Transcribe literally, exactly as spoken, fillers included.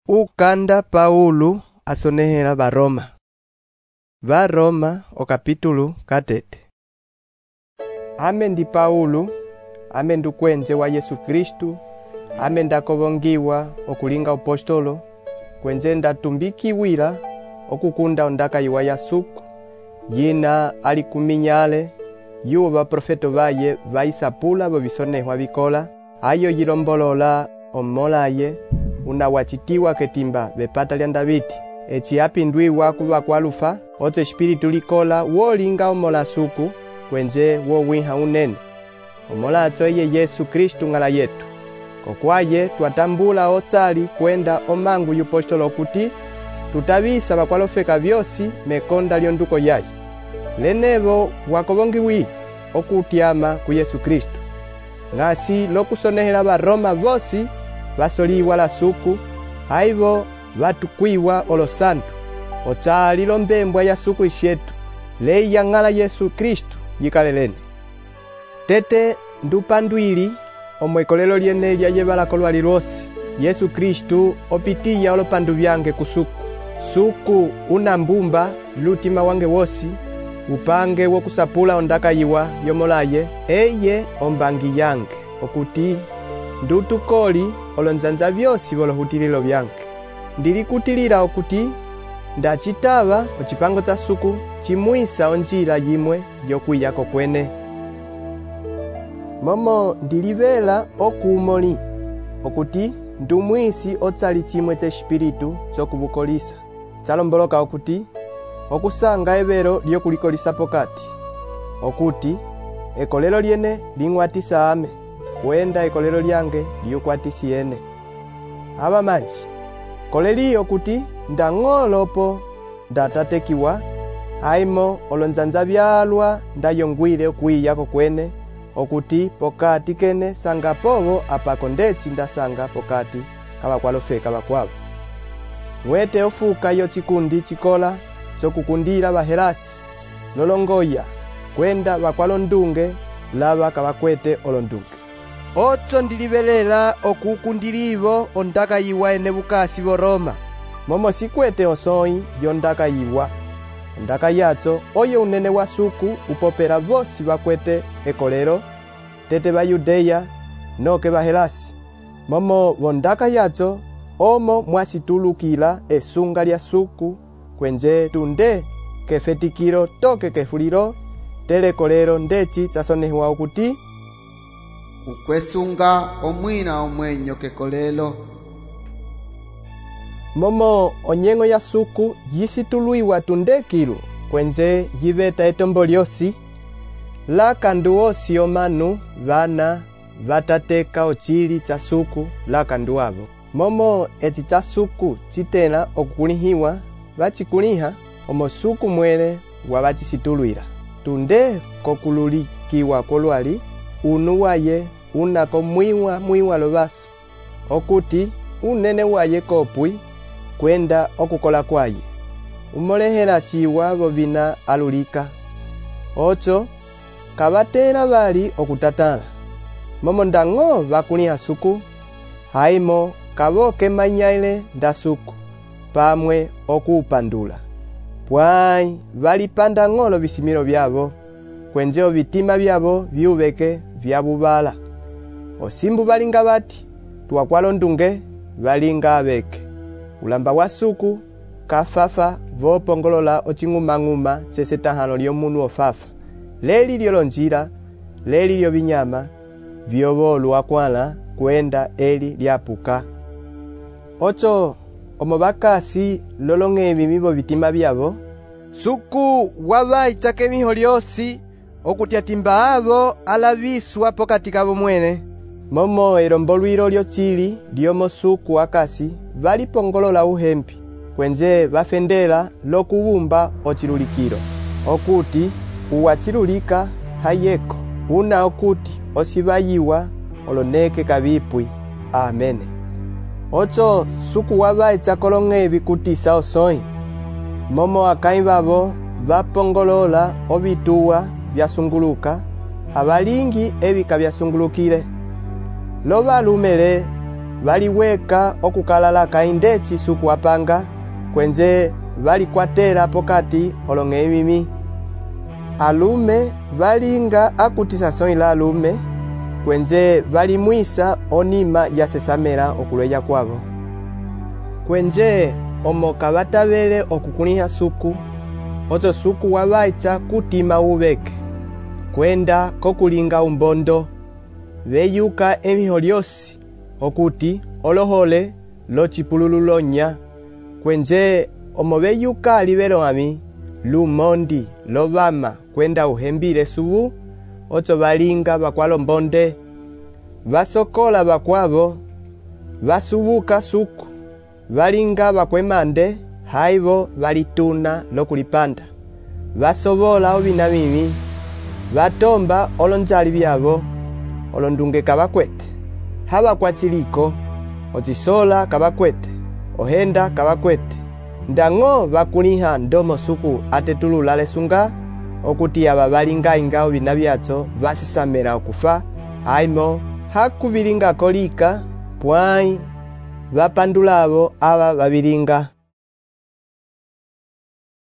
Ukanda Paulo asonehera Baroma. Baroma o capítulo katete. Ame ndi Paulo, ame ndukwenze wa Yesu Kristu, ame ndakobongiwa okulinga apostolo, kwenze ndatumbikiwira okukunda ondaka iwa yasuku, yina ali kuminyale, yuwa profeto baye vaisapula bobisonehwa bikola, ayo yilombolola omolaye, una wachitiwa ketimba bepata lya Davidi, echi apindwiwa kuba kwalufa, oto espiritu likola wolinga omola suku, kwenze wo wiha unene. Omola atoye Yesu Kristu ngala yetu. Kokwaye twatambula otsali kwenda omangu yupostolo kuti, tutabisa bakwalofeka vyosi mekonda lyonduko yayi. Lenevo wakobongiwi okutyama ku Yesu Kristu. Ngasi lokusonehera Baroma vosi basoliwa la suku, haivo vatukwiwa olosantu, otsali lombembwa ya suku ishetu, lei yangala Yesu Kristu yikalelene. Tete ndupandwili omwekolelo lyene lya yebalakolwa lilosi, Yesu Kristu opitiya olopandu byange kusuku. Suku unambumba lutima wange wosi, upange wokusapula ondaka yiwa yomolaye, eye ombangi yange, okuti ndutukoli olonzanza vyosi bolohutililo byange. Ndilikutilira okuti ndachitaba ochipango tsa suku chimwisa onjila yimwe yokwiyako kwene. Momo ndilivela okumoli okuti ndumwisi otsali chimwe tsa espiritu chokubukolisa. Tsalomboloka okuti okusanga ebero lyokulikolisa pokati, okuti ekolelo lyene ling'watisa ame, kwenda ekolelo lyange liyukwatisiene. Aba manji koleli okuti ndang'olopo ndatatekiwa, aimo olonzanza byalwa ndayongwile okwiyako kwene, okuti pokati kene sanga povo apako ndetsi ndasanga pokati kabakwalofeka bakwabo. Mwete ofuka yo chikundi chikola chokukundira baherasi nolongoya kwenda bakwalondunge laba kabakwete olondunge. Otso ndilibelela okukundirivo ondaka yiwa ene bukasi bo Roma. Momo sikwete osoi yondaka yiwa. Ondaka yatso oye unene wa suku upopera vosi bakwete ekolero, tete ba Yudeya noke bahelasi. Momo bondaka yatso omo mwasitulukila esunga lya suku, kwenze tunde kefetikiro toke kefuliro, tele kolero ndechi tsasonehwa okuti ukwesunga omwina omwenyo kekolelo. Momo onyengo ya suku yisituluiwa tundekilu, kwenze yibeta etombo lyosi, la kandu osi omanu vana vatateka ochili tsa suku la kandu avo. Momo eti tsa suku chitena okukulihiwa, vachikuliha omo suku mwele wa vachisituluira. Tunde kokululikiwa kolwali, unu waye unako mwiwa mwiwa lobaso, okuti unene waye kopwi kwenda okukola kwaye. Umolehera chiwa bobina alulika. Ocho kabatera bali okutatala. Momo ndango bakuliha suku, haimo kaboke manyaile nda suku, pamwe okupandula. Pwai valipanda ng'olo bisimiro byabo, kwenjeo vitima byabo byubeke byabubala. Osimbu balinga bati, tuwakwalondunge balinga abeke. Ulamba wa suku, kafafa, vopongolola ochinguma-nguma chesetahano lyo munu ofafa. Leli lyolonjira, leli lyo binyama, vyobolu wakwala, kwenda eli lyapuka. Ocho, omobakasi lolonge mimibo vitima byabo, suku waba ichake miho lyosi, okutyatimba abo alaviswa pokati kabo mwene. Momo eromboluiro lyo chili lyomo suku wakasi valipongolola uhempi, kwenze bafendela lokubumba ochilulikiro, okuti uwachilulika hayeko, una okuti osibayiwa oloneke kabipwi. Amene. Ocho suku waba ichakolonge bikutisa osoi, momo akai babo vapongolola obituwa byasunguluka, abalingi ebika byasungulukire. Loba lumele valiweka okukalala kaindechi suku apanga, kwenze valikwatera pokati olonge mimi. Alume valinga akutisa soila alume, kwenze valimwisa onima ya sesamela okuleya kwabo. Kwenze omoka batavele okukuniha suku, oto suku wabaitsa kutima ubeke, kwenda kokulinga umbondo, veyuka emiho lyosi, okuti olohole lo chipulululonya, kwenze omo veyuka alivelo ami, lumondi lobama kwenda uhembile subu, oto valinga bakwalo mbonde, vasokola bakwabo, vasubuka suku, valinga bakwemande, haivo valituna lokulipanda, vasobola obina mimi, vatomba olonjali byabo, olondunge kabakwete, haba kwa chiliko, otisola kabakwete, ohenda kabakwete, ndango bakuniha ndomo suku atetulula lesunga, okuti aba balinga inga obina byatso vasisamela okufa, aimo hakubilinga kolika, puai, vapandulabo aba babilinga.